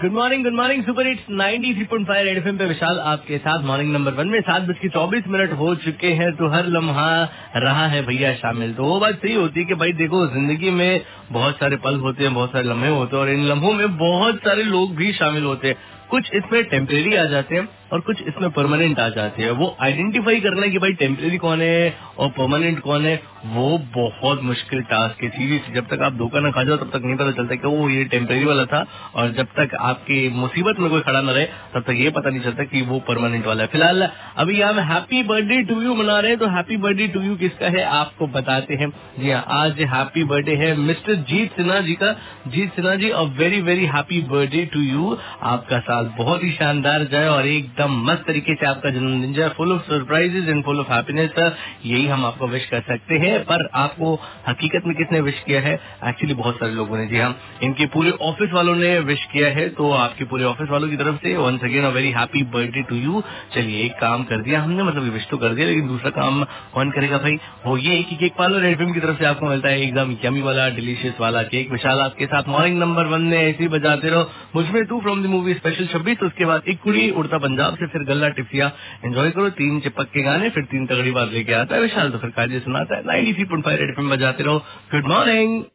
Good morning super hits 93.5 red FM पे विशाल आपके साथ मॉर्निंग नंबर 1 में 7:24 हो चुके हैं। तो हर लम्हा रहा है भैया शामिल। तो वो बात सही होती है कि भाई देखो, जिंदगी में बहुत सारे पल होते हैं, बहुत सारे लम्हे होते हैं और इन लम्हों में बहुत सारे लोग भी शामिल होते हैं। कुछ इसमें टेम्परेरी आ जाते हैं और कुछ इसमें परमानेंट आ जाते हैं। वो आइडेंटिफाई करना कि भाई टेम्परेरी कौन है और परमानेंट कौन है, वो बहुत मुश्किल टास्क है। सीरियसली, जब तक आप धोखा ना खा जाओ तब तक नहीं पता चलता कि वो ये टेम्परेरी वाला था, और जब तक आपकी मुसीबत में कोई खड़ा न रहे तब तक ये पता नहीं चलता कि वो परमानेंट वाला है। फिलहाल अभी हम हैप्पी बर्थडे टू यू मना रहे हैं, तो हैप्पी बर्थडे टू यू किसका है आपको बताते हैं। जी हाँ, आज हैप्पी बर्थडे है मिस्टर जीत सिन्हा जी का। Jeet Sinha ji, a very very happy birthday to you. आपका साल बहुत ही शानदार जाए और एकदम मस्त तरीके से आपका जन्मदिन जाए, full of surprises and full of happiness. यही हम आपको विश कर सकते हैं। पर आपको हकीकत में किसने विश किया है? एक्चुअली बहुत सारे लोगों ने। जी हाँ, इनके पूरे ऑफिस वालों ने विश किया है। तो आपके पूरे ऑफिस वालों की तरफ से once again a very happy birthday to you. चलिए, एक काम कर दिया हमने, मतलब विश तो कर दिया, लेकिन दूसरा काम कौन करेगा भाई? वो ये कि केक पार्लर एफएम की तरफ से आपको मिलता है एकदम यमी वाला डिलीशियस वाला केक। विशाल आपके साथ मॉर्निंग नंबर 1 में ऐसे ही बजाते रहो मुझमें टू फ्रॉम द मूवी स्पेशल 26। उसके बाद एक कुड़ी उड़ता पंजाब से, फिर गल्ला टिप्सिया एंजॉय करो, 3 चिपक के गाने, फिर 3 तगड़ी बात लेके आता है विशाल, तो फिर काजे सुनाता है। 93.5 रेड एफएम बजाते रहो। Good morning.